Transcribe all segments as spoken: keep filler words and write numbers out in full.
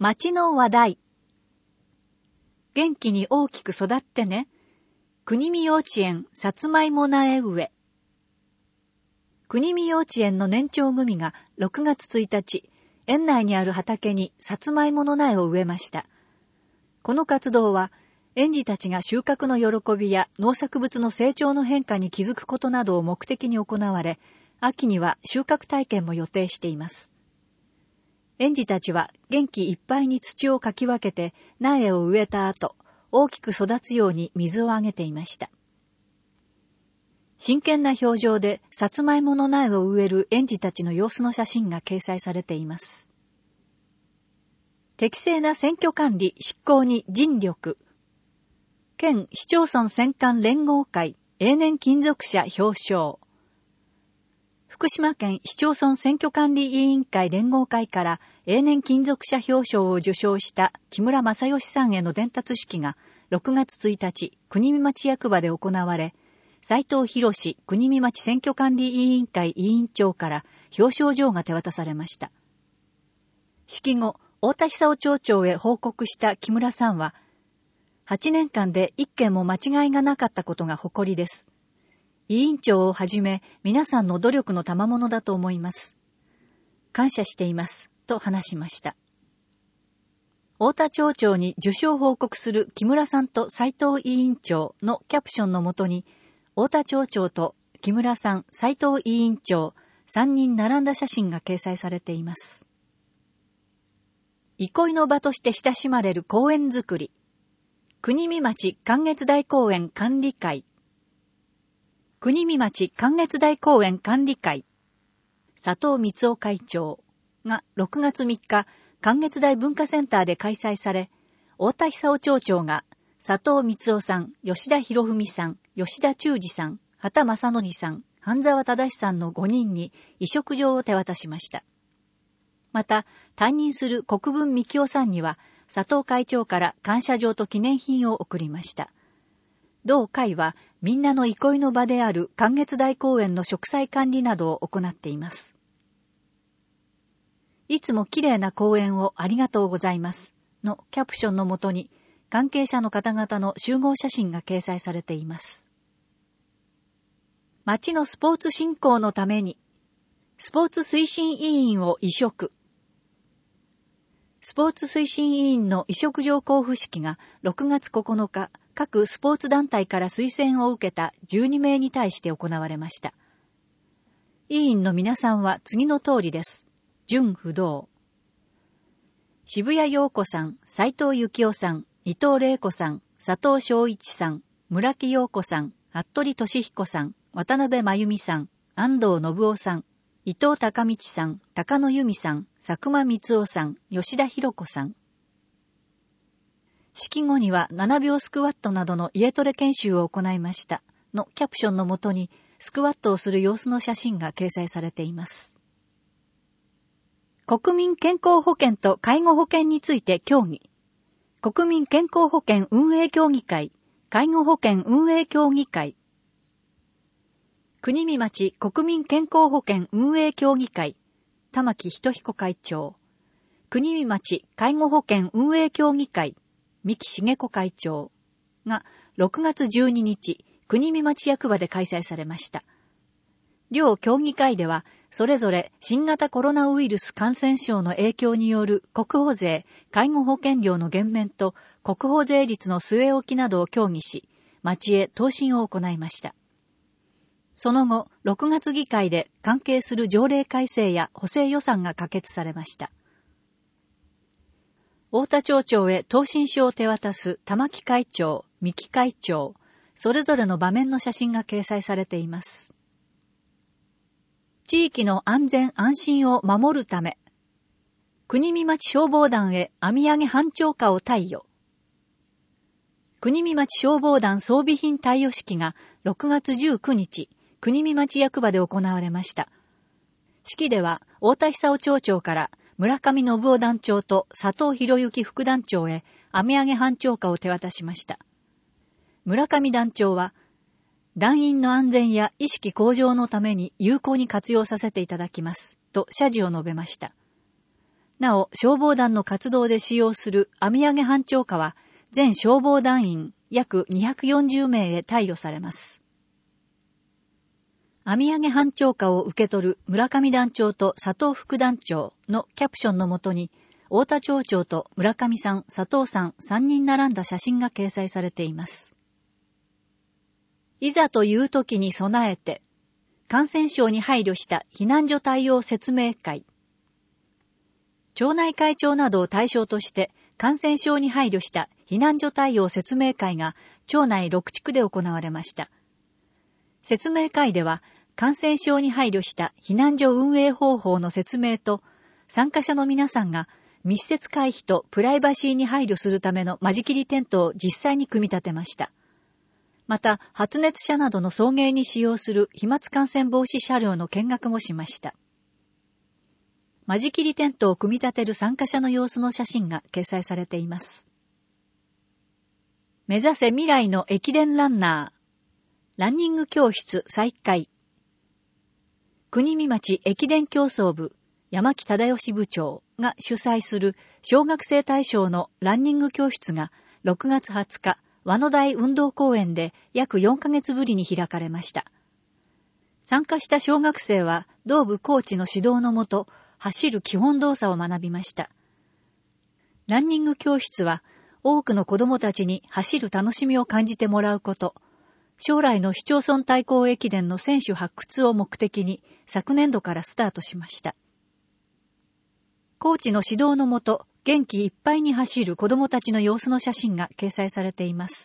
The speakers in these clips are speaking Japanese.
町の話題。元気に大きく育ってね。国見幼稚園さつまいも苗植え。国見幼稚園の年長組がろくがつついたち、園内にある畑にさつまいもの苗を植えました。この活動は、園児たちが収穫の喜びや農作物の成長の変化に気づくことなどを目的に行われ、秋には収穫体験も予定しています。園児たちは元気いっぱいに土をかき分けて苗を植えた後、大きく育つように水をあげていました。真剣な表情でさつまいもの苗を植える園児たちの様子の写真が掲載されています。適正な選挙管理執行に尽力。県市町村選管連合会永年勤続者表彰。福島県市町村選挙管理委員会連合会から永年勤続者表彰を受賞した木村正義さんへの伝達式がろくがつついたち、国見町役場で行われ、斉藤博士国見町選挙管理委員会委員長から表彰状が手渡されました。式後、太田久夫町長へ報告した木村さんは、はちねんかんで一件も間違いがなかったことが誇りです。委員長をはじめ皆さんの努力の賜物だと思います。感謝しています、と話しました。太田町長に受賞報告する木村さんと斉藤委員長のキャプションのもとに、太田町長と木村さん、斉藤委員長、さんにん並んだ写真が掲載されています。憩いの場として親しまれる公園づくり。国見町観月台公園管理会。国見町観月台公園管理会。佐藤光夫会長がろくがつみっか、観月台文化センターで開催され、太田久夫町長が佐藤光夫さん、吉田博文さん、吉田忠二さん、畑正則さん、半沢忠さんのごにんに委嘱状を手渡しました。また、担任する国分幹夫さんには、佐藤会長から感謝状と記念品を贈りました。同会はみんなの憩いの場である観月台公園の植栽管理などを行っています。いつも綺麗な公園をありがとうございますのキャプションのもとに関係者の方々の集合写真が掲載されています。町のスポーツ振興のためにスポーツ推進委員を委嘱。スポーツ推進委員の委嘱状交付式がろくがつここのか、各スポーツ団体から推薦を受けたじゅうにめいに対して行われました。委員の皆さんは次の通りです。準不動。渋谷陽子さん、斉藤幸夫さん、伊藤玲子さん、佐藤昭一さん、村木陽子さん、服部俊彦さん、渡辺真由美さん、安藤信夫さん、伊藤孝道さん、高野由美さん、佐久間光夫さん、吉田博子さん。式後にはななびょうスクワットなどの家トレ研修を行いましたのキャプションのもとにスクワットをする様子の写真が掲載されています。国民健康保険と介護保険について協議。国民健康保険運営協議会、介護保険運営協議会。国見町国民健康保険運営協議会、玉木仁彦会長。国見町介護保険運営協議会、三木茂子会長がろくがつじゅうににち、国見町役場で開催されました。両協議会では、それぞれ新型コロナウイルス感染症の影響による国保税、介護保険料の減免と国保税率の据え置きなどを協議し、町へ答申を行いました。その後、ろくがつ議会で関係する条例改正や補正予算が可決されました。太田町長へ答申書を手渡す玉木会長、三木会長、それぞれの場面の写真が掲載されています。地域の安全安心を守るため、国見町消防団へ網上げ班長課を貸与。国見町消防団装備品貸与式がろくがつじゅうくにち、国見町役場で行われました。式では、太田久夫町長から村上信夫団長と佐藤博之副団長へ網上げ班長課を手渡しました。村上団長は、団員の安全や意識向上のために有効に活用させていただきます、と謝辞を述べました。 なお、消防団の活動で使用する網上げ班長課は、全消防団員約にひゃくよんじゅうめいへ貸与されます。網上げ班長課を受け取る村上団長と佐藤副団長のキャプションのもとに、太田町長と村上さん、佐藤さんさんにん並んだ写真が掲載されています。いざという時に備えて、感染症に配慮した避難所対応説明会。町内会長などを対象として感染症に配慮した避難所対応説明会が町内ろくちくで行われました。説明会では感染症に配慮した避難所運営方法の説明と、参加者の皆さんが密接回避とプライバシーに配慮するための間仕切りテントを実際に組み立てました。また、発熱者などの送迎に使用する飛沫感染防止車両の見学もしました。間仕切りテントを組み立てる参加者の様子の写真が掲載されています。目指せ未来の駅伝ランナー。ランニング教室再開。国見町駅伝競争部、山木忠義部長が主催する小学生対象のランニング教室がろくがつはつか、和野台運動公園で約よんかげつぶりに開かれました。参加した小学生は同部コーチの指導のもと、走る基本動作を学びました。ランニング教室は多くの子供たちに走る楽しみを感じてもらうこと、将来の市町村対抗駅伝の選手発掘を目的に昨年度からスタートしました。コーチの指導のもと、元気いっぱいに走る子供たちの様子の写真が掲載されています。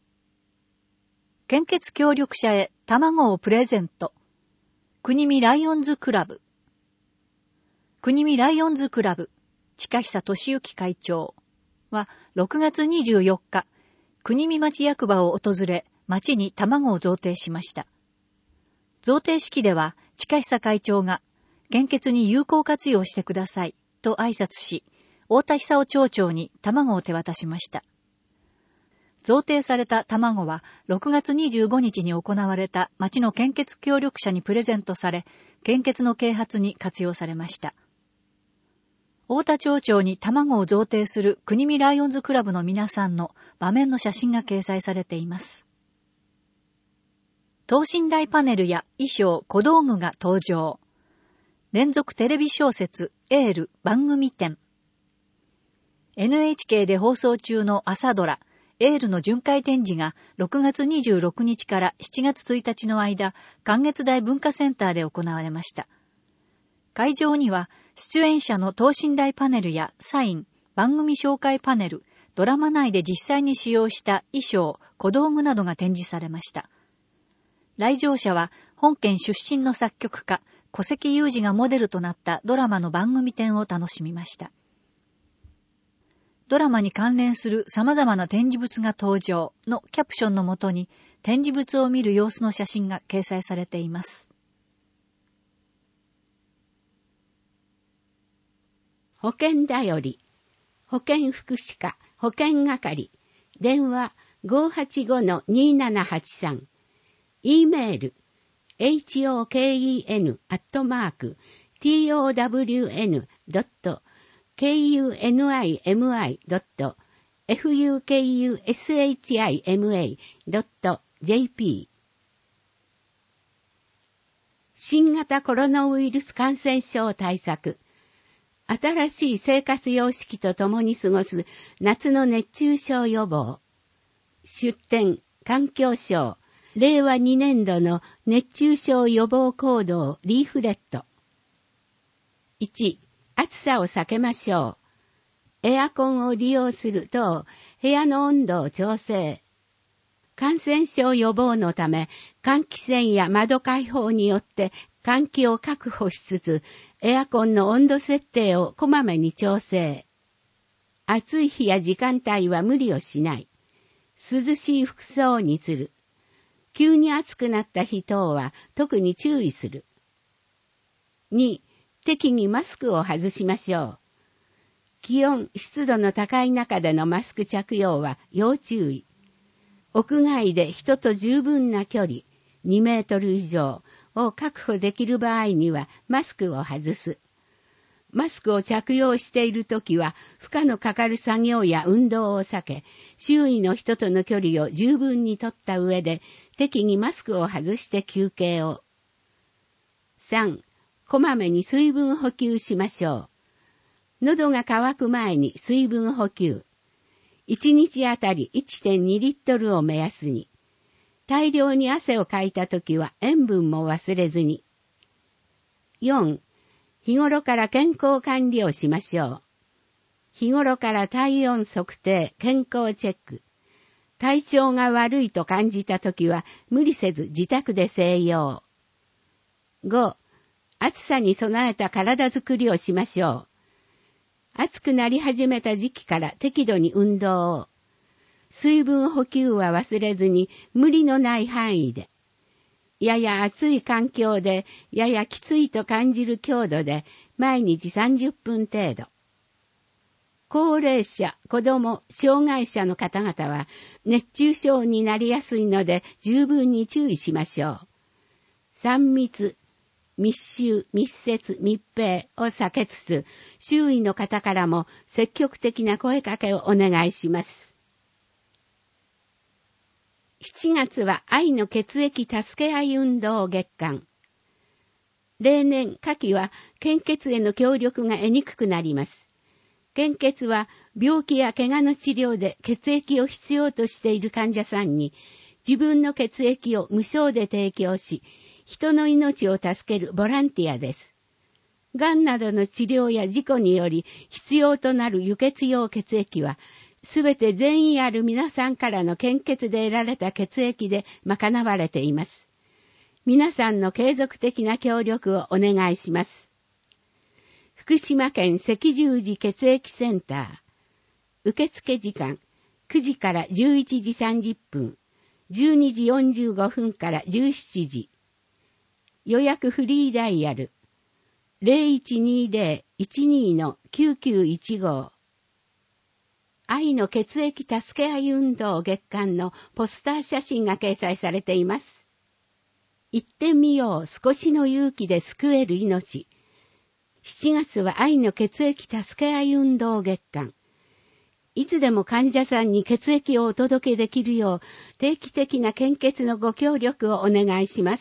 献血協力者へ卵をプレゼント。国見ライオンズクラブ。国見ライオンズクラブ、近久俊之会長はろくがつにじゅうよっか、国見町役場を訪れ、町に卵を贈呈しました。贈呈式では、近久会長が、献血に有効活用してください、と挨拶し、太田久夫町長に卵を手渡しました。贈呈された卵は、ろくがつにじゅうごにちに行われた町の献血協力者にプレゼントされ、献血の啓発に活用されました。太田町長に卵を贈呈する国見ライオンズクラブの皆さんの場面の写真が掲載されています。等身大パネルや衣装、小道具が登場。連続テレビ小説エール番組展。エヌエイチケー で放送中の朝ドラエールの巡回展示がろくがつにじゅうろくにちからしちがつついたちの間、関越台文化センターで行われました。会場には出演者の等身大パネルやサイン、番組紹介パネル、ドラマ内で実際に使用した衣装、小道具などが展示されました。来場者は本県出身の作曲家、小関裕二がモデルとなったドラマの番組展を楽しみました。ドラマに関連する様々な展示物が登場のキャプションのもとに展示物を見る様子の写真が掲載されています。 保健だより、保健福祉課、保健係、電話 ごーはちごのにーななはちさん、E メール、ホケン アットマーク、トウドット ケーユーエヌアイエムアイ ドット エフユーケーユーエスエイチアイエムエー ドット ジェーピー 新型コロナウイルス感染症対策、新しい生活様式とともに過ごす夏の熱中症予防。出展、環境省、れいわにねんどの熱中症予防行動リーフレット。いち、暑さを避けましょう。エアコンを利用すると部屋の温度を調整。感染症予防のため、換気扇や窓開放によって換気を確保しつつ、エアコンの温度設定をこまめに調整。暑い日や時間帯は無理をしない。涼しい服装にする。急に暑くなった日等は特に注意する。に、適宜マスクを外しましょう。気温、湿度の高い中でのマスク着用は要注意。屋外で人と十分な距離、にメートル以上を確保できる場合にはマスクを外す。 マスクを着用しているときは、負荷のかかる作業や運動を避け、周囲の人との距離を十分にとった上で、適宜マスクを外して休憩を。さん、こまめに水分補給しましょう。喉が渇く前に水分補給。いちにちあたり いってんに リットルを目安に。大量に汗をかいたときは塩分も忘れずに。よん、日頃から健康管理をしましょう。日頃から体温測定、健康チェック。体調が悪いと感じたときは無理せず自宅で静養。ご、暑さに備えた体づくりをしましょう。暑くなり始めた時期から適度に運動を。水分補給は忘れずに無理のない範囲で。やや暑い環境で、ややきついと感じる強度で、毎日さんじゅっぷん程度。高齢者、子供、障害者の方々は、熱中症になりやすいので、十分に注意しましょう。三密、密集、密接、密閉を避けつつ、周囲の方からも積極的な声かけをお願いします。しちがつは愛の血液助け合い運動月間。例年、夏季は献血への協力が得にくくなります。献血は病気や怪我の治療で血液を必要としている患者さんに自分の血液を無償で提供し、人の命を助けるボランティアです。がんなどの治療や事故により必要となる輸血用血液は、すべて善意ある皆さんからの献血で得られた血液で賄われています。皆さんの継続的な協力をお願いします。福島県赤十字血液センター。受付時間くじからじゅういちじさんじゅっぷん、じゅうにじよんじゅうごふんからじゅうしちじ。予約フリーダイヤル ゼロいちにゼロ いちに きゅうきゅういちご。愛の血液助け合い運動月間のポスター写真が掲載されています。行ってみよう、少しの勇気で救える命。しちがつは愛の血液助け合い運動月間。いつでも患者さんに血液をお届けできるよう定期的な献血のご協力をお願いします。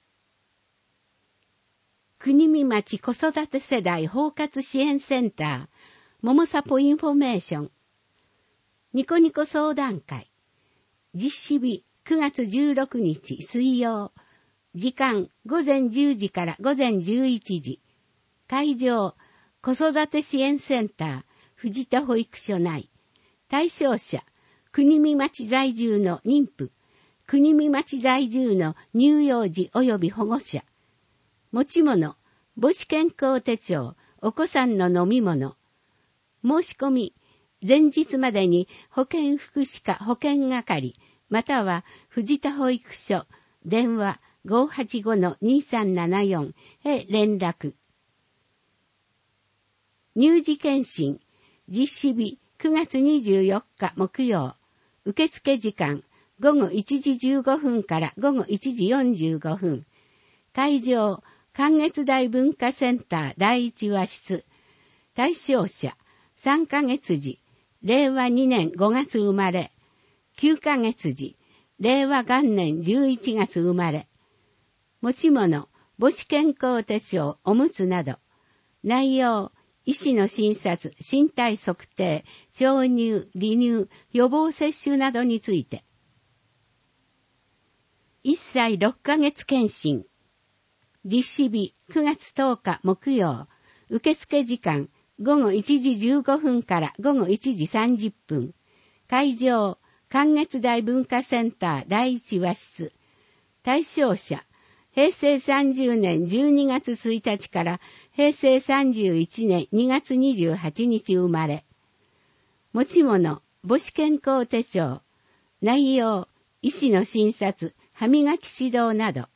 国見町子育て世代包括支援センター、ももさぽインフォメーション。ニコニコ相談会。実施日くがつじゅうろくにち水曜。時間ごぜんじゅうじからごぜんじゅういちじ。会場子育て支援センター藤田保育所内。対象者国見町在住の妊婦、国見町在住の乳幼児及び保護者。持ち物母子健康手帳、お子さんの飲み物。申し込み前日までに保健福祉課保健係または藤田保育所電話 ごーはちごのにさんななよん へ連絡。乳児健診実施日くがつにじゅうよっか木曜。受付時間ごごいちじじゅうごふんからごごいちじよんじゅうごふん。会場関越大文化センター第一和室。対象者さんかげつじれいわにねんごがつ生まれ、きゅうかげつじれいわがんねんじゅういちがつ生まれ。持ち物母子健康手帳、おむつなど。内容医師の診察、身体測定、調乳、離乳、予防接種などについて。いっさいろっかげつ検診。実施日くがつとおか木曜。受付時間ごごいちじじゅうごふんからごごいちじさんじゅっぷん。会場関越大文化センター第一和室。対象者へいせいさんじゅうねんじゅうにがつついたちからへいせいさんじゅういちねんにがつにじゅうはちにち生まれ。持ち物母子健康手帳。内容医師の診察、歯磨き指導など。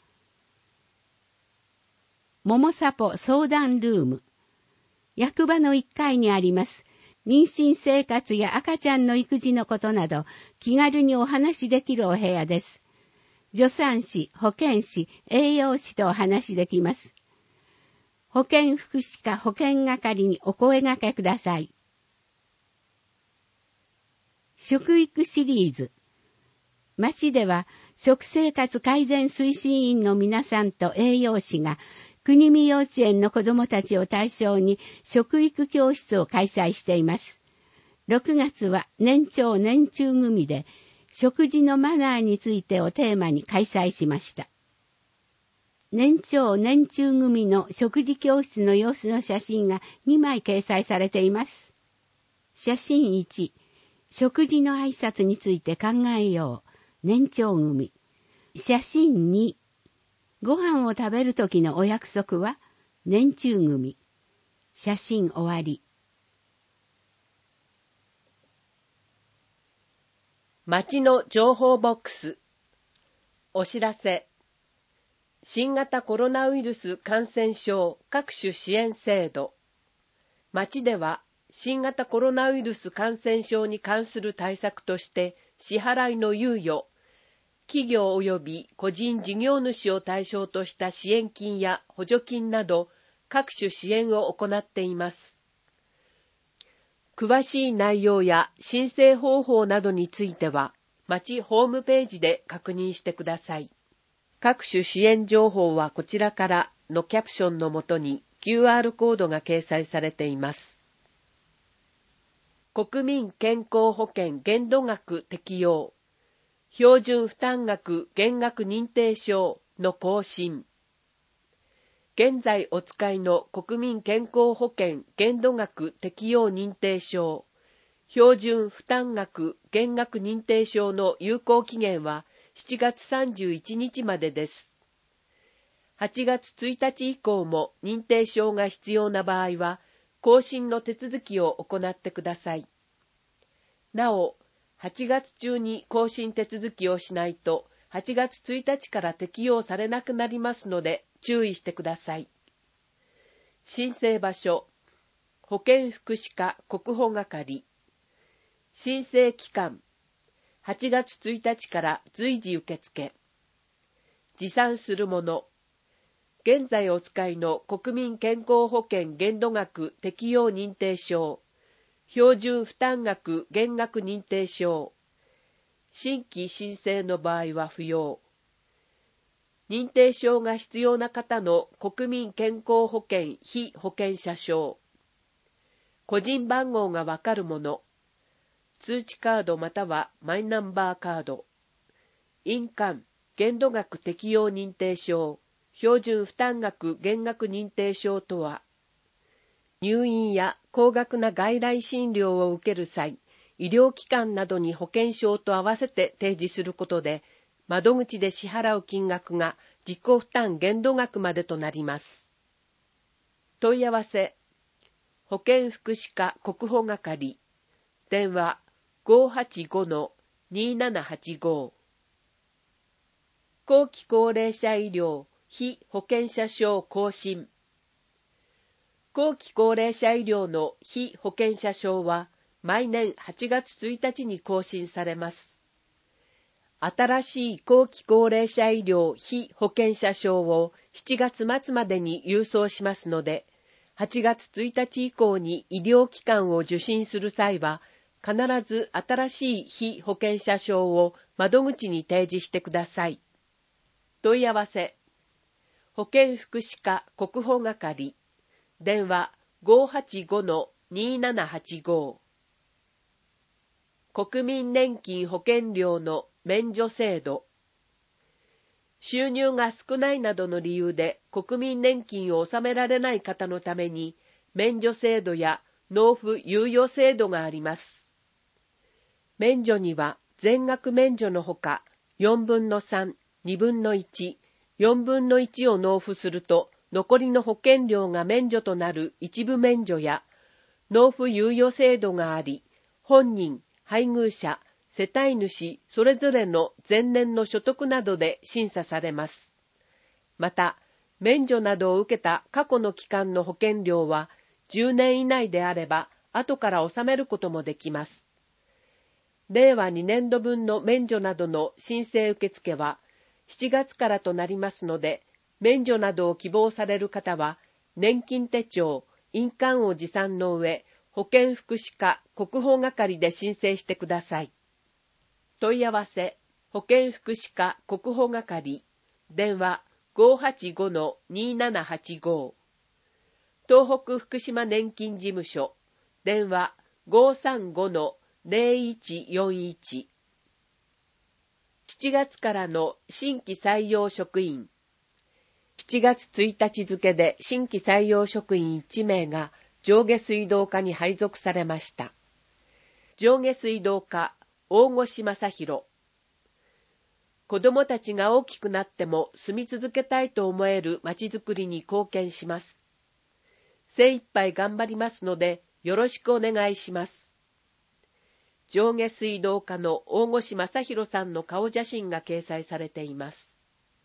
ももさぽ相談ルーム。役場のいっかいにあります。妊娠生活や赤ちゃんの育児のことなど気軽にお話しできるお部屋です。助産師、保健師、栄養士とお話しできます。 保健福祉課保健係にお声掛けください。食育シリーズ。町では食生活改善推進員の皆さんと栄養士が国見幼稚園の子どもたちを対象に食育教室を開催しています。ろくがつは年長年中組で食事のマナーについてをテーマに開催しました。年長年中組の食事教室の様子の写真がにまい掲載されています。写真いち、食事の挨拶について考えよう。年長組。写真に、ご飯を食べるときのお約束は年中組。写真終わり。 町の情報ボックス。お知らせ。新型コロナウイルス感染症各種支援制度。町では新型コロナウイルス感染症に関する対策として支払いの猶予、企業及び個人事業主を対象とした支援金や補助金など各種支援を行っています。詳しい内容や申請方法などについては町ホームページで確認してください。各種支援情報はこちらからのキャプションのもとに キューアール コードが掲載されています。国民健康保険限度額適用、標準負担額減額認定証の更新。現在お使いの国民健康保険限度額適用認定証、標準負担額減額認定証の有効期限はしちがつさんじゅういちにちまでです。はちがつついたち以降も認定証が必要な場合は、更新の手続きを行ってください。なお、はちがつ中に更新手続きをしないと、はちがつついたちから適用されなくなりますので、注意してください。申請場所、保健福祉課国保係。申請期間、はちがつついたちから随時受付。持参するもの。現在お使いの国民健康保険限度額適用認定証。標準負担額減額認定証。新規申請の場合は不要。認定証が必要な方の国民健康保険被保険者証。個人番号がわかるもの。通知カードまたはマイナンバーカード。印鑑、限度額適用認定証、標準負担額減額認定証とは、入院や高額な外来診療を受ける際、医療機関などに保険証と合わせて提示することで、窓口で支払う金額が自己負担限度額までとなります。問い合わせ、保健福祉課国保係、電話、ごーはちごのにーななはちご。後期高齢者医療被保険者証更新。後期高齢者医療の被保険者証は毎年はちがつついたちに更新されます。新しい後期高齢者医療被保険者証をしちがつまつまでに郵送しますので、はちがつついたち以降に医療機関を受診する際は、必ず新しい被保険者証を窓口に提示してください。問い合わせ、保健福祉課国保係、電話 ごーはちごのにーななはちご。国民年金保険料の免除制度。収入が少ないなどの理由で国民年金を納められない方のために、免除制度や納付猶予制度があります。免除には全額免除のほか、よんぶんのさん、にぶんのいち、よんぶんのいちを納付すると、残りの保険料が免除となる一部免除や、納付猶予制度があり、本人、配偶者、世帯主、それぞれの前年の所得などで審査されます。また、免除などを受けた過去の期間の保険料は、じゅうねん以内であれば、後から納めることもできます。れいわにねんどぶんの免除などの申請受付はしちがつからとなりますので、免除などを希望される方は、 年金手帳、印鑑を持参の上、保健福祉課国保係で申請してください。問い合わせ、保健福祉課国保係、電話 ごーはちごのにーななはちご、東北福島年金事務所、電話 ごーさんごのぜろいちよんいち。しちがつからの新規採用職員。しちがつついたち付で新規採用職員いちめいが上下水道課に配属されました。上下水道課、大越正弘。子どもたちが大きくなっても住み続けたいと思えるまちづくりに貢献します。精一杯頑張りますのでよろしくお願いします。上下水道課の大越正弘さんの顔写真が掲載されています。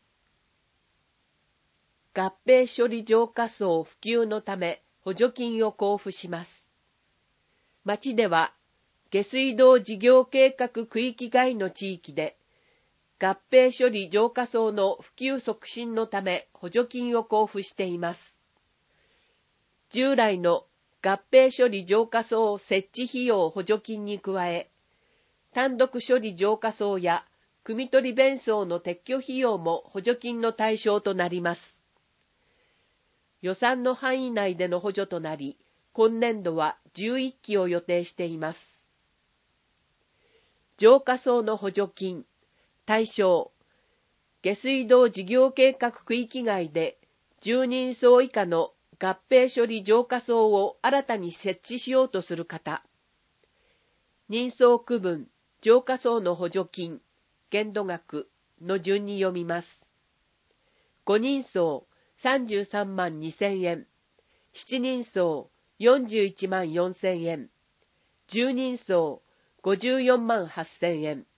合併処理浄化槽普及のため補助金を交付します。町では下水道事業計画区域外の地域で合併処理浄化槽の普及促進のため補助金を交付しています。従来の合併処理浄化槽設置費用補助金に加え、単独処理浄化槽や汲み取り弁槽の撤去費用も補助金の対象となります。予算の範囲内での補助となり、今年度はじゅういっきを予定しています。浄化槽の補助金、対象、下水道事業計画区域外でじゅうにんそう以下の合併処理浄化槽を新たに設置しようとする方、人相区分、浄化槽の補助金、限度額の順に読みます。ごにんそうさんじゅうさんまんにせんえん、ななにんそうよんじゅういちまんよんせんえん、じゅうにんそうごじゅうよんまんはっせんえん。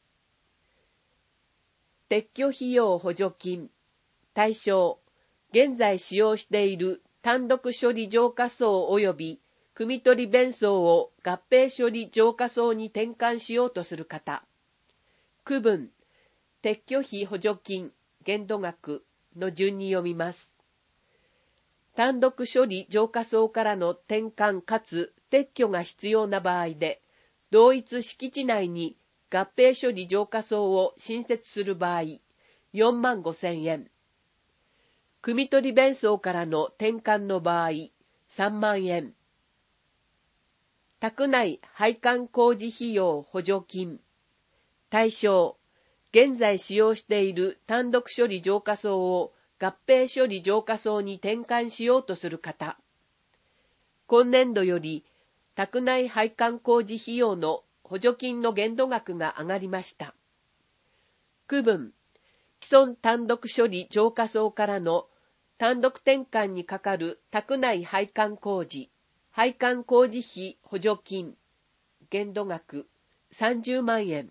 撤去費用補助金、対象、現在使用している単独処理浄化槽及び汲み取り弁槽を合併処理浄化槽に転換しようとする方。区分、撤去費補助金、限度額の順に読みます。単独処理浄化槽からの転換かつ撤去が必要な場合で、同一敷地内に合併処理浄化槽を新設する場合、よんまんごせんえん。汲み取り弁槽からの転換の場合、さんまんえん。宅内配管工事費用補助金。対象、現在使用している単独処理浄化槽を合併処理浄化槽に転換しようとする方。今年度より宅内配管工事費用の補助金の限度額が上がりました。区分、既存単独処理浄化槽からの単独転換にかかる宅内配管工事、配管工事費補助金、限度額さんじゅうまんえん。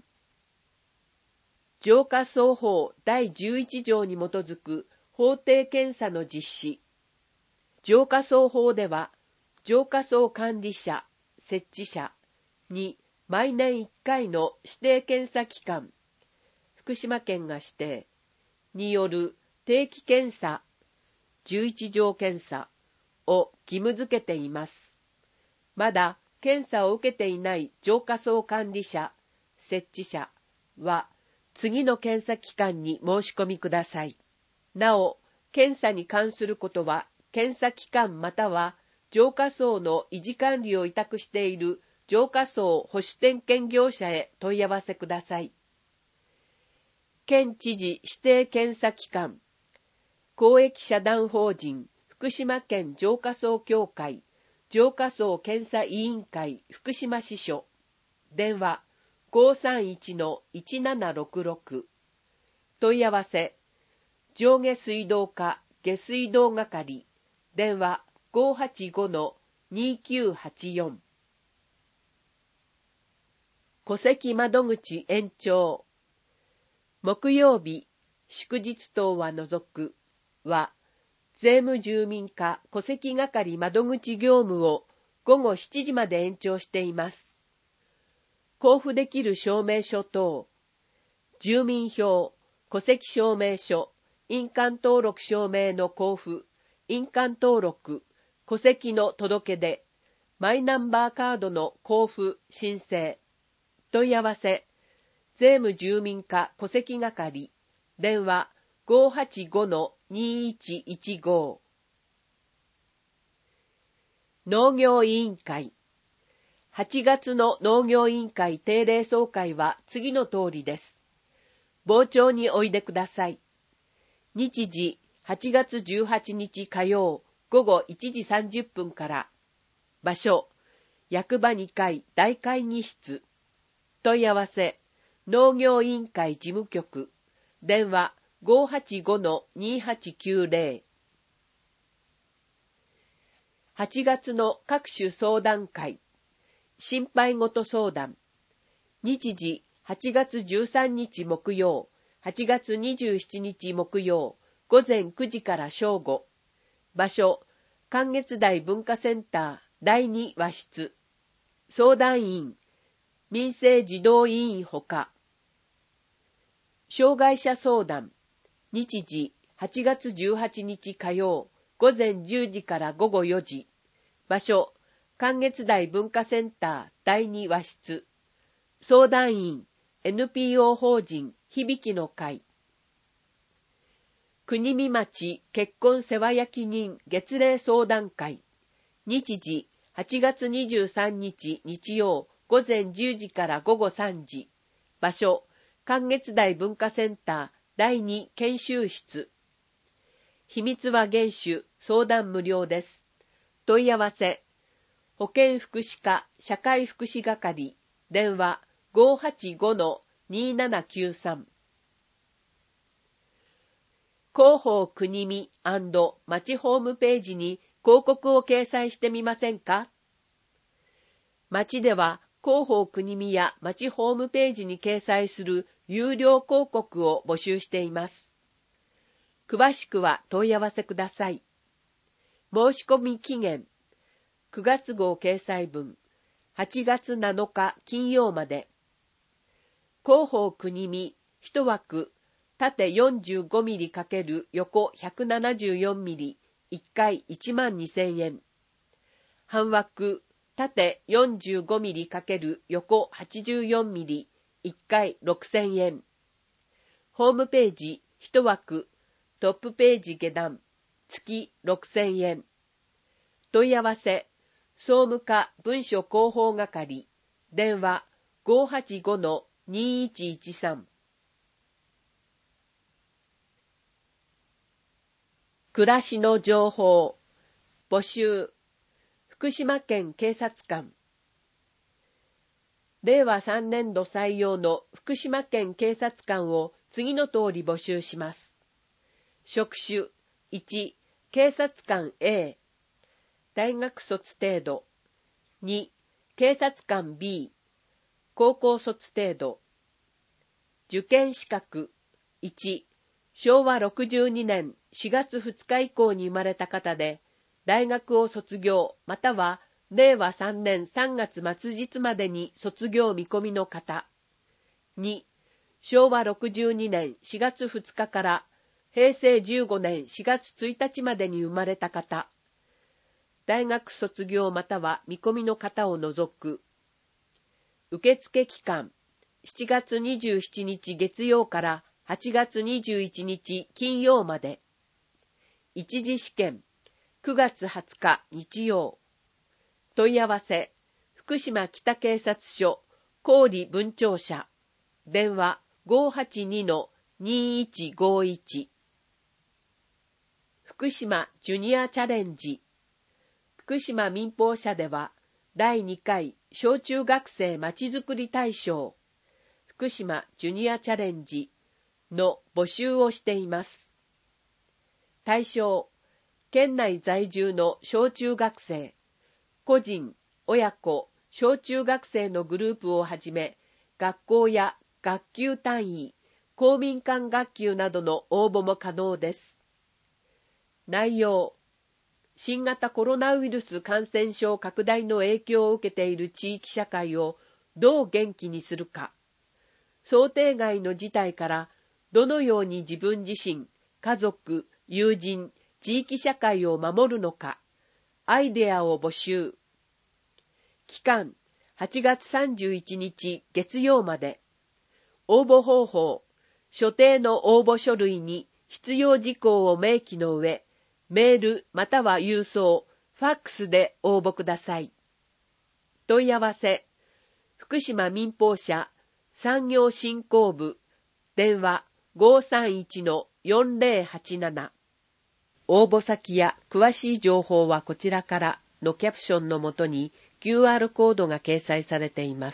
浄化槽法だいじゅういち条に基づく法定検査の実施。浄化槽法では、浄化槽管理者、設置者に毎年いっかいの指定検査機関、福島県が指定による定期検査、じゅういち条検査を義務付けています。まだ検査を受けていない浄化槽管理者、設置者は次の検査機関に申し込みください。なお、検査に関することは検査機関または浄化槽の維持管理を委託している浄化槽保守点検業者へ問い合わせください。県知事指定検査機関、公益社団法人福島県浄化槽協会浄化槽検査委員会福島支所、電話 ごーさんいちのいちななろくろく、問い合わせ、上下水道課下水道係、電話 ごーはちごのにきゅうはちよん。戸籍窓口延長。木曜日、祝日等は除くは、税務住民課戸籍係窓口業務をごごしちじまで延長しています。交付できる証明書等、住民票、戸籍証明書、印鑑登録証明の交付、 印鑑登録、戸籍の届け出、マイナンバーカードの交付、申請。問い合わせ、税務住民課戸籍係、電話 ごーはちごのにいちいちご。農業委員会。はちがつの農業委員会定例総会は次の通りです。傍聴においでください。日時はちがつじゅうはちにち火曜午後いちじさんじゅっぷんから。場所、役場にかい大会議室。問い合わせ、農業委員会事務局。電話 ごーはちごのにはちきゅうぜろ。はちがつの各種相談会。心配事相談。日時はちがつじゅうさんにち木曜、はちがつにじゅうしちにち木曜、午前くじから正午。場所、関月台文化センターだいに和室。相談員、民生児童委員ほか。障害者相談。日時はちがつじゅうはちにち火曜、午前じゅうじから午後よじ。場所、関月台文化センターだいに和室。相談員、エヌピーオー 法人響の会。国見町結婚世話焼人月例相談会。日時はちがつにじゅうさんにち日曜午前じゅうじから午後さんじ。場所、関月台文化センターだいに研修室。秘密は厳守、相談無料です。問い合わせ、保健福祉課社会福祉係、電話 ごーはちごのにななきゅうさん。広報国見&町ホームページに広告を掲載してみませんか？町では広報国見や町ホームページに掲載する有料広告を募集しています。詳しくは問い合わせください。申し込み期限、くがつ号掲載分、はちがつなのか金曜まで。広報国見いち枠、縦 よんじゅうごミリ× 横 ひゃくななじゅうよんミリ、いっかいいちまんにせんえん。半枠、縦 よんじゅうごミリ× 横 はちじゅうよんミリ、いっかいろくせんえん。ホームページいち枠、トップページ下段、月ろくせんえん。問い合わせ、総務課文書広報係、電話 ごーはちごのにいちいちさん。暮らしの情報、募集、福島県警察官。れいわさんねんど採用の福島県警察官を次の通り募集します。職種、いち、警察官 A、大学卒程度。に、警察官 B、高校卒程度。受験資格、いち、しょうわろくじゅうにねんしがつふつか以降に生まれた方で、大学を卒業またはれいわさんねんさんがつ末日までに卒業見込みの方。に、しょうわろくじゅうにねんしがつふつかからへいせいじゅうごねんしがつついたちまでに生まれた方。大学卒業または見込みの方を除く。受付期間、しちがつにじゅうしちにち月曜からはちがつにじゅういちにち金曜まで。一次試験、くがつはつか日曜。問い合わせ、福島北警察署郡分庁舎。電話 ごーはちにのにいちごいち。福島ジュニアチャレンジ。福島民放社ではだいにかい小中学生まちづくり大賞福島ジュニアチャレンジの募集をしています。対象、県内在住の小中学生、個人、親子、小中学生のグループをはじめ、学校や学級単位、公民間学級などの応募も可能です。内容、新型コロナウイルス感染症拡大の影響を受けている地域社会をどう元気にするか、想定外の事態からどのように自分自身、家族、友人、 地域社会を守るのか、アイデアを募集。期間、はちがつさんじゅういちにち月曜まで。応募方法、所定の応募書類に必要事項を明記の上、メールまたは郵送、ファックスで応募ください。問い合わせ、福島民放社産業振興部、電話 ごーさんいちのよんぜろはちなな。応募先や詳しい情報はこちらからのキャプションのもとに キューアール コードが掲載されています。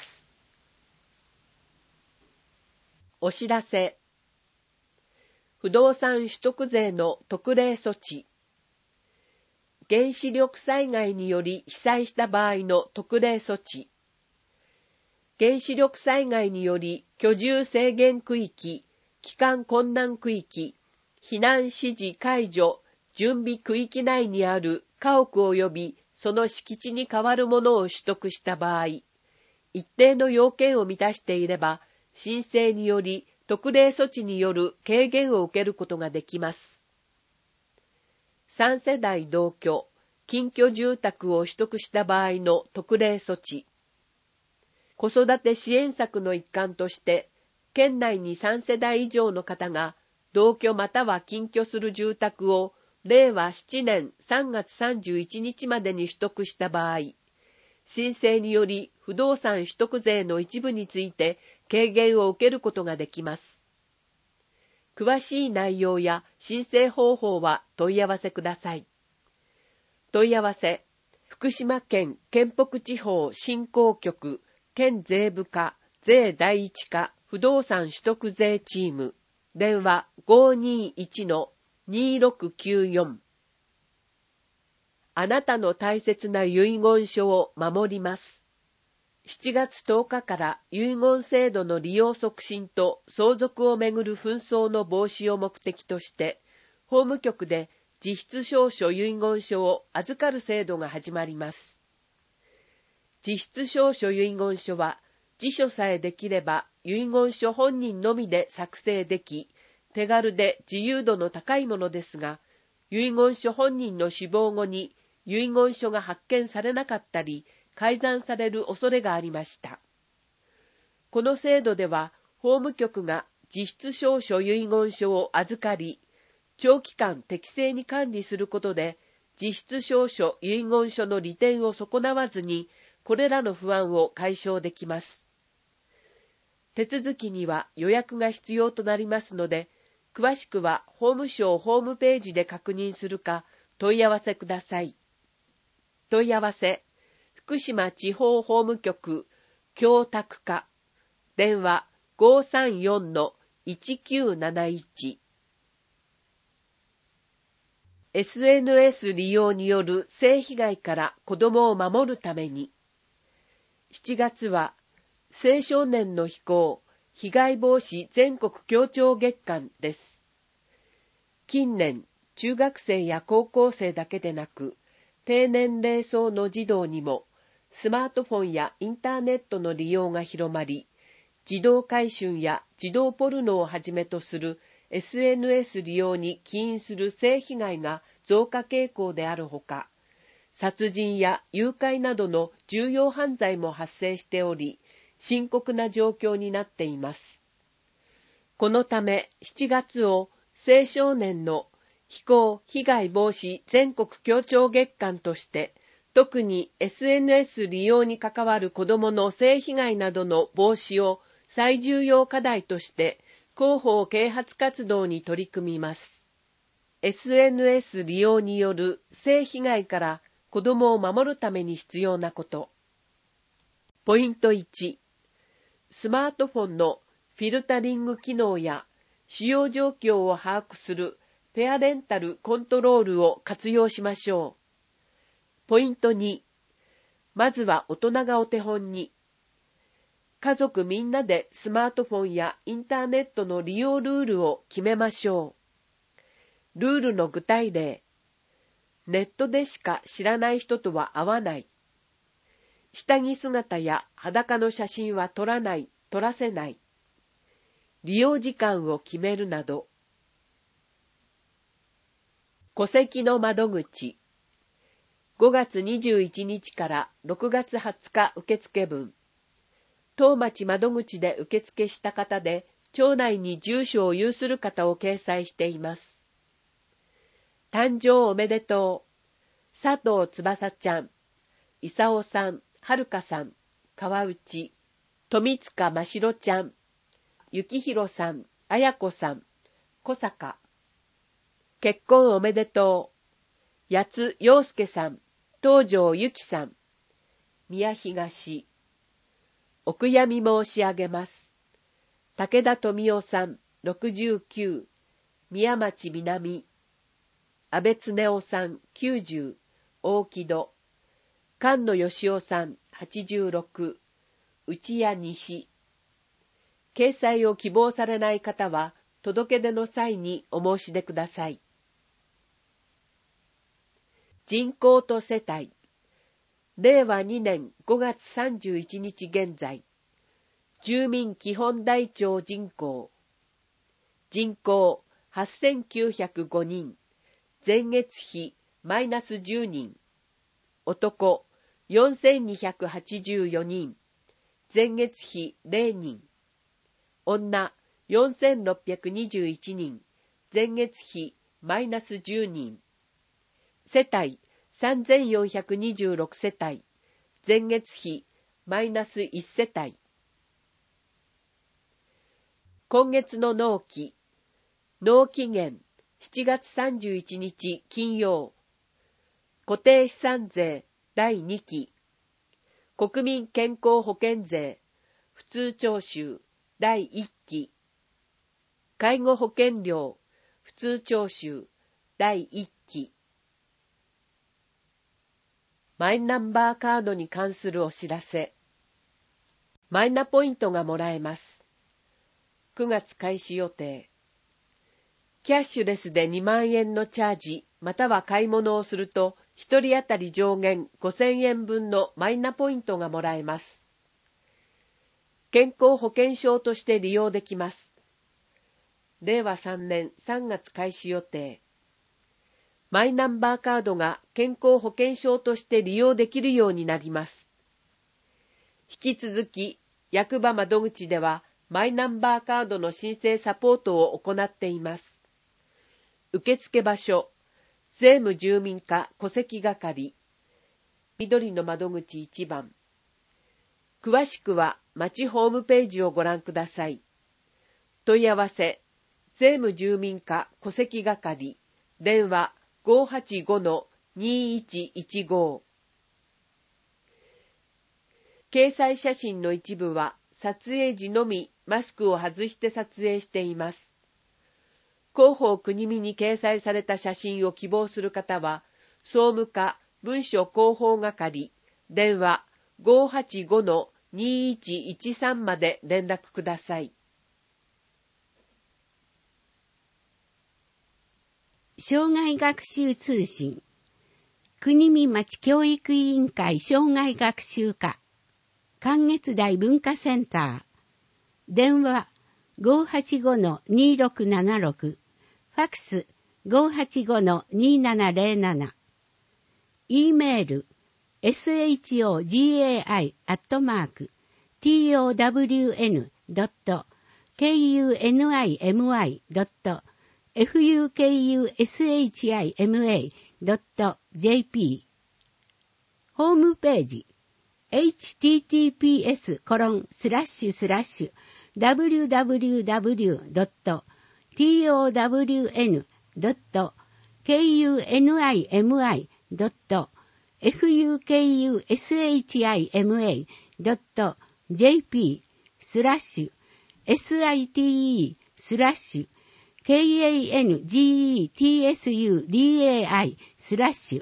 お知らせ。不動産取得税の特例措置。原子力災害により被災した場合の特例措置。原子力災害により居住制限区域、帰還困難区域、避難指示解除、準備区域内にある家屋及びその敷地に代わるものを取得した場合、一定の要件を満たしていれば、申請により特例措置による軽減を受けることができます。さんせだい同居、近居住宅を取得した場合の特例措置。子育て支援策の一環として、県内にさんせだい以上の方が同居または近居する住宅をれいわななねんさんがつさんじゅういちにちまでに取得した場合、申請により不動産取得税の一部について軽減を受けることができます。詳しい内容や申請方法は問い合わせください。問い合わせ、福島県県北地方振興局県税務課税第一課不動産取得税チーム、電話 ごーにーいちのにーろくきゅうよん。あなたの大切な遺言書を守ります。しちがつとおかから遺言制度の利用促進と相続をめぐる紛争の防止を目的として、法務局で自筆証書遺言書を預かる制度が始まります。自筆証書遺言書は、自書さえできれば遺言書本人のみで作成でき、手軽で自由度の高いものですが、遺言書本人の死亡後に遺言書が発見されなかったり、改ざんされる恐れがありました。この制度では、法務局が自筆証書遺言書を預かり、長期間適正に管理することで、自筆証書遺言書の利点を損なわずに、これらの不安を解消できます。手続きには予約が必要となりますので、詳しくは法務省ホームページで確認するか問い合わせください。問い合わせ、福島地方法務局供託課、電話 ごーさんよんのいちきゅうなないち。エスエヌエス 利用による性被害から子どもを守るために、しちがつは青少年の非行、被害防止全国協調月間です。近年、中学生や高校生だけでなく、低年齢層の児童にも、スマートフォンやインターネットの利用が広まり、児童買春や児童ポルノをはじめとする エスエヌエス 利用に起因する性被害が増加傾向であるほか、殺人や誘拐などの重要犯罪も発生しており、深刻な状況になっています。このためしちがつを青少年の非行被害防止全国協調月間として、特に エスエヌエス 利用に関わる子どもの性被害などの防止を最重要課題として広報啓発活動に取り組みます。エスエヌエス 利用による性被害から子どもを守るために必要なこと。ポイントいち、スマートフォンのフィルタリング機能や使用状況を把握するペアレンタルコントロールを活用しましょう。ポイントに、まずは大人がお手本に。家族みんなでスマートフォンやインターネットの利用ルールを決めましょう。ルールの具体例。ネットでしか知らない人とは会わない。下着姿や裸の写真は撮らない、撮らせない。利用時間を決めるなど。 戸籍の窓口。ごがつにじゅういちにちからろくがつはつか受付分。当町窓口で受付した方で、町内に住所を有する方を掲載しています。誕生おめでとう。佐藤翼ちゃん、伊佐さん、はるかさん、川内、富塚ましろちゃん、幸宏さん、綾子さん、小坂。結婚おめでとう。八津陽介さん、東條由紀さん、宮東。お悔やみ申し上げます。武田富夫さん、ろくじゅうきゅう、宮町南。安倍恒夫さん、きゅうじゅう、大木戸。菅野義夫さん、はちじゅうろく、内谷西。掲載を希望されない方は、届け出の際にお申し出ください。人口と世帯。れいわにねんごがつさんじゅういちにち現在。住民基本台帳人口。人口はっせんきゅうひゃくごにん。前月比マイナスじゅうにん。男よんせんにひゃくはちじゅうよにん。前月比れいにん。女よんせんろっぴゃくにじゅういちにん。前月比マイナスじゅうにん。世帯さんぜんよんひゃくにじゅうろく世帯。前月比マイナスいち世帯。今月の納期。納期限しちがつさんじゅういちにち金曜。固定資産税だいにき。国民健康保険税普通徴収だいいっき。介護保険料普通徴収だいいっき。マイナンバーカードに関するお知らせ。マイナポイントがもらえます。くがつ開始予定。キャッシュレスでにまんえんのチャージまたは買い物をするとひとり当たり上限ごせんえんぶんのマイナポイントがもらえます。健康保険証として利用できます。れいわさんねんさんがつ開始予定。マイナンバーカードが健康保険証として利用できるようになります。引き続き、役場窓口ではマイナンバーカードの申請サポートを行っています。受付場所、税務住民課戸籍係、緑の窓口いちばん。詳しくは町ホームページをご覧ください。問い合わせ、税務住民課戸籍係、電話ごーはちごのにーいちいちご。掲載写真の一部は撮影時のみマスクを外して撮影しています。広報国見に掲載された写真を希望する方は、総務課文書広報係、電話ごーはちごのにーいちいちさんまで連絡ください。 障害学習通信、国見町教育委員会障害学習課、関越台文化センター、電話ごーはちごのにーろくななろく、ファックスごーはちごのにーななぜろなな、e メール エスエイチオージェイアイ アットマーク トウエヌ ドット ケーユーエヌアイエムアイ ドット エフユーケーユーエスエイチアイエムエー ドット ジェーピー ホームページ エイチティーティーピーエスコロンスラッシュスラッシュダブリューダブリューダブリュードット トウエヌ ドット ケーユーエヌアイエムアイ ドット エフユーケーユーエスエイチアイエムエー ドット ジェーピー スラッシュ エスアイティーイー スラッシュ ケーエーエヌジーイーティーエスユーディーエーアイ スラッシュ。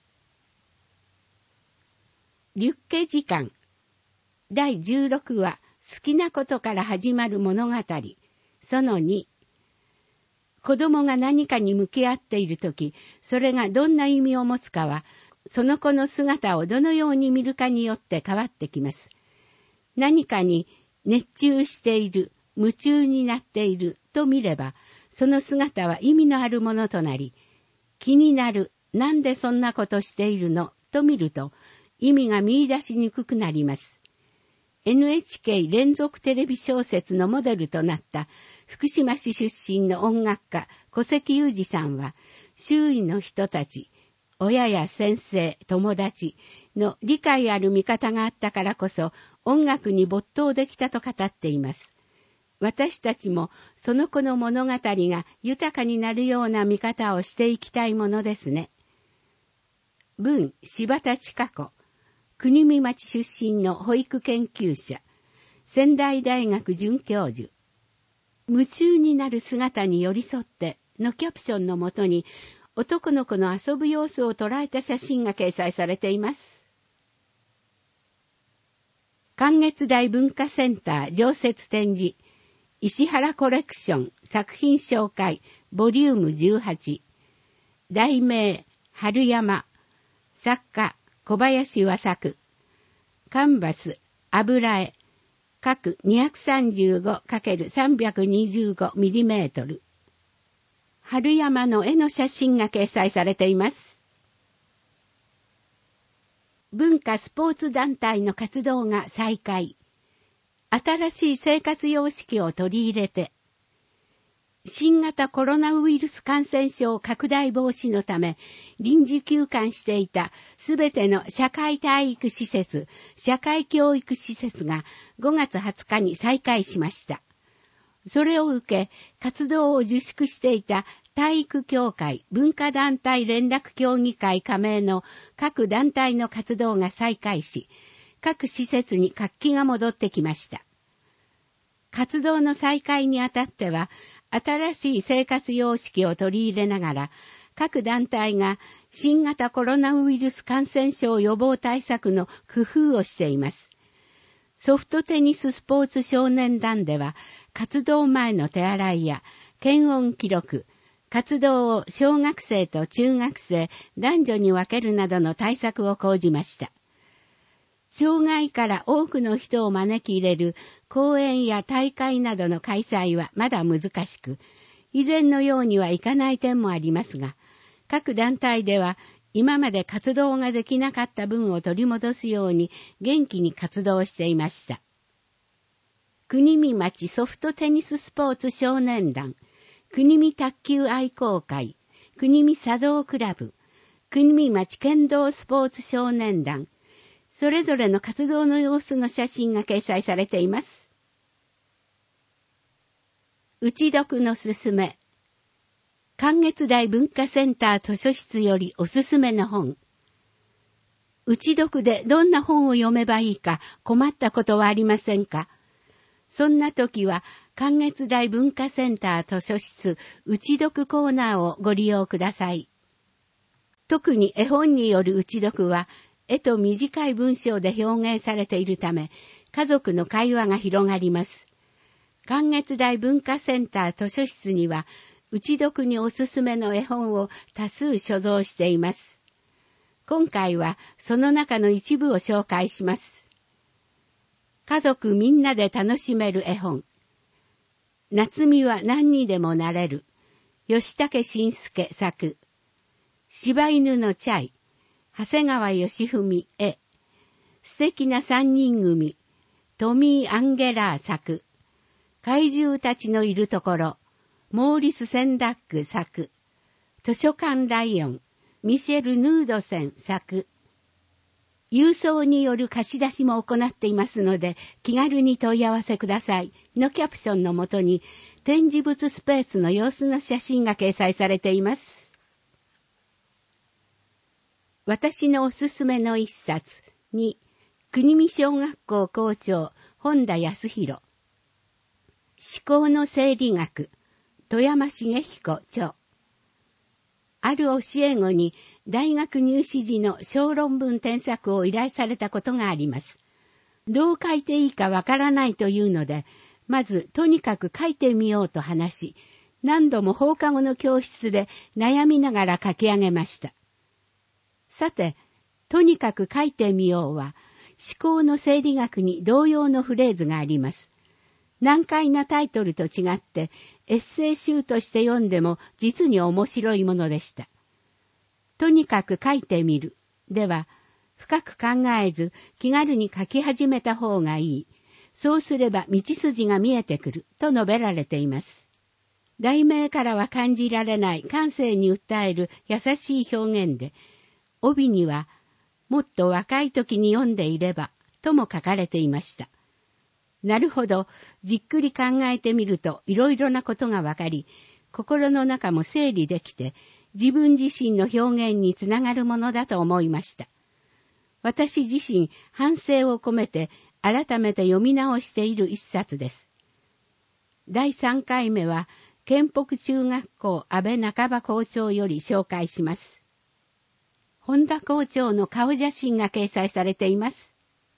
リュッケ時間だいじゅうろくわ、好きなことから始まる物語そのに。子供が何かに向き合っているとき、それがどんな意味を持つかは、その子の姿をどのように見るかによって変わってきます。何かに熱中している、夢中になっていると見れば、その姿は意味のあるものとなり、 気になる、なんでそんなことしているのと見ると、意味が見出しにくくなります。エヌエイチケー 連続テレビ小説のモデルとなった福島市出身の音楽家小関裕二さんは、周囲の人たち、親や先生、友達の理解ある見方があったからこそ音楽に没頭できたと語っています。私たちもその子の物語が豊かになるような見方をしていきたいものですね。文、柴田千佳子、国見町出身の保育研究者、仙台大学准教授。夢中になる姿に寄り添ってのキャプションのもとに、男の子の遊ぶ様子を捉えた写真が掲載されています。関越大文化センター常設展示、石原コレクション作品紹介ボリュームじゅうはち。題名、春山。作家、小林和作。カンバス、油絵。各 にひゃくさんじゅうごかけるさんびゃくにじゅうごミリメートル。春山の絵の写真が掲載されています。文化スポーツ団体の活動が再開。新しい生活様式を取り入れて、新型コロナウイルス感染症拡大防止のため臨時休館していたすべての社会体育施設、社会教育施設がごがつはつかに再開しました。それを受け、活動を自粛していた体育協会、文化団体連絡協議会加盟の各団体の活動が再開し、各施設に活気が戻ってきました。活動の再開にあたっては、新しい生活様式を取り入れながら、各団体が新型コロナウイルス感染症予防対策の工夫をしています。ソフトテニススポーツ少年団では、活動前の手洗いや検温記録、活動を小学生と中学生、男女に分けるなどの対策を講じました。障害から多くの人を招き入れる講演や大会などの開催はまだ難しく、以前のようにはいかない点もありますが、各団体では今まで活動ができなかった分を取り戻すように元気に活動していました。国見町ソフトテニススポーツ少年団、国見卓球愛好会、国見茶道クラブ、国見町剣道スポーツ少年団、それぞれの活動の様子の写真が掲載されています。うち読のすすめ。関越大文化センター図書室よりおすすめの本。うち読でどんな本を読めばいいか困ったことはありませんか？そんな時は関越大文化センター図書室うち読コーナーをご利用ください。特に絵本によるうち読は絵と短い文章で表現されているため、家族の会話が広がります。関越大文化センター図書室には、うち読におすすめの絵本を多数所蔵しています。今回はその中の一部を紹介します。家族みんなで楽しめる絵本。夏美は何にでもなれる。吉武慎介作。柴犬のチャイ。長谷川義文絵。素敵な三人組。トミー・アンゲラー作。怪獣たちのいるところ。モーリス・センダック作。図書館ライオン。ミシェル・ヌードセン作。郵送による貸し出しも行っていますので、気軽に問い合わせください。のキャプションのもとに、展示物スペースの様子の写真が掲載されています。私のおすすめの一冊に、国見小学校校長本田康弘。思考の生理学、富山茂彦著。ある教え子に大学入試時の小論文添削を依頼されたことがあります。どう書いていいかわからないというので、まずとにかく書いてみようと話し、何度も放課後の教室で悩みながら書き上げました。さて、とにかく書いてみようは、思考の生理学に同様のフレーズがあります。難解なタイトルと違って、エッセイ集として読んでも実に面白いものでした。 とにかく書いてみる。では、深く考えず気軽に書き始めた方がいい。そうすれば道筋が見えてくる。と述べられています。題名からは感じられない感性に訴える優しい表現で、帯には、もっと若い時に読んでいれば、とも書かれていました。なるほど、じっくり考えてみるといろいろなことがわかり、心の中も整理できて、自分自身の表現につながるものだと思いました。私自身、反省を込めて改めて読み直している一冊です。だいさんかいめは、県北中学校安倍中場校長より紹介します。本田校長の顔写真が掲載されています。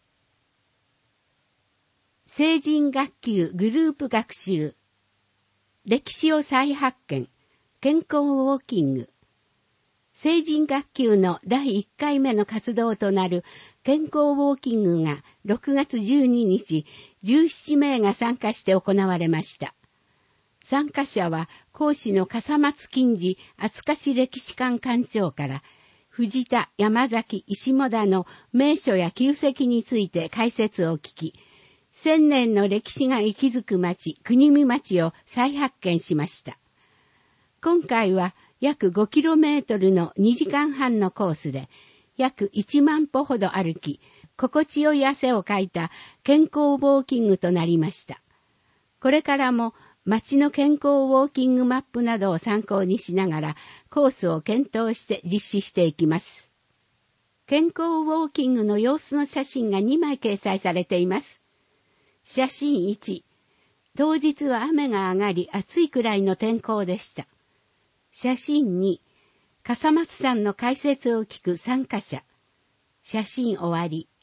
成人学級グループ学習。歴史を再発見。健康ウォーキング。成人学級のだいいっかいめの活動となる健康ウォーキングがろくがつじゅうににち、じゅうななめいが参加して行われました。参加者は講師の笠松金次厚かし歴史館館長から藤田、山崎、石母田の名所や旧跡について解説を聞き、千年の歴史が息づく町、国見町を再発見しました。今回は約ごキロメートルのにじかんはんのコースで、約いちまんぽほど歩き、心地よい汗をかいた健康ウォーキングとなりました。これからも町の健康ウォーキングマップなどを参考にしながらコースを検討して実施していきます。健康ウォーキングの様子の写真がにまい掲載されています。写真いち、当日は雨が上がり暑いくらいの天候でした。写真に、笠松さんの解説を聞く参加者。写真終わり。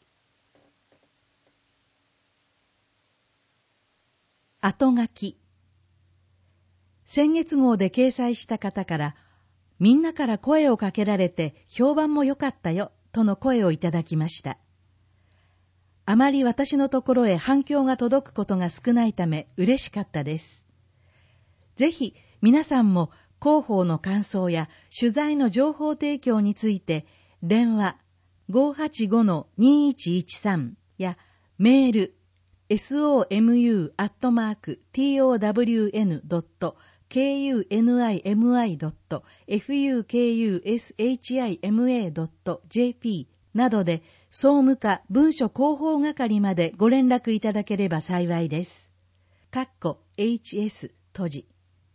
後書き。先月号で掲載した方から、みんなから声をかけられて評判も良かったよ、との声をいただきました。あまり私のところへ反響が届くことが少ないため嬉しかったです。ぜひ皆さんも広報の感想や取材の情報提供について電話 ごーはちごのにいちいちさん やメール エスオーエムユー アットマーク ティーオーダブリューエヌ ドット ケーユーエヌアイエムアイ ドット エフユーケーユーエスエイチアイエムエー ドット ジェーピー などで総務課文書広報係までご連絡いただければ幸いです。かっこ エイチエス 閉じ。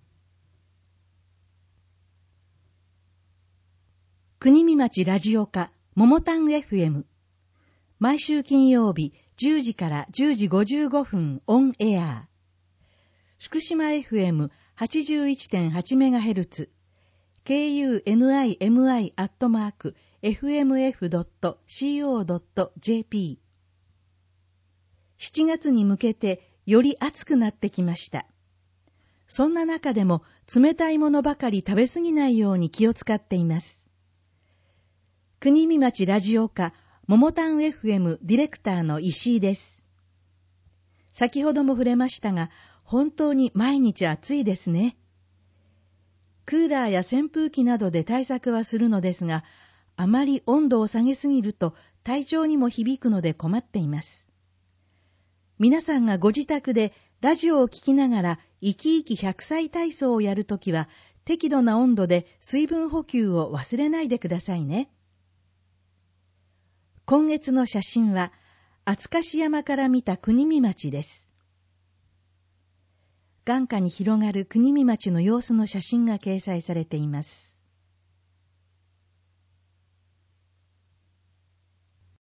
国見町ラジオ課ももたん エフエム。毎週金曜日じゅうじからじゅうじごじゅうごふんオンエア。福島 エフエムはちじゅういってんはちメガヘルツ。ケーユーエヌアイエムアイ アットマークエフエムエフドットシーオードットジェーピー。しちがつに向けてより暑くなってきました。そんな中でも冷たいものばかり食べ過ぎないように気を使っています。国見町ラジオ課ももたん エフエム ディレクターの石井です。先ほども触れましたが、本当に毎日暑いですね。クーラーや扇風機などで対策はするのですが、あまり温度を下げすぎると体調にも響くので困っています。皆さんがご自宅でラジオを聞きながら生き生きひゃくさい体操をやるときは、適度な温度で水分補給を忘れないでくださいね。今月の写真は厚かし山から見た国見町です。眼下に広がる国見町の様子の写真が掲載されています。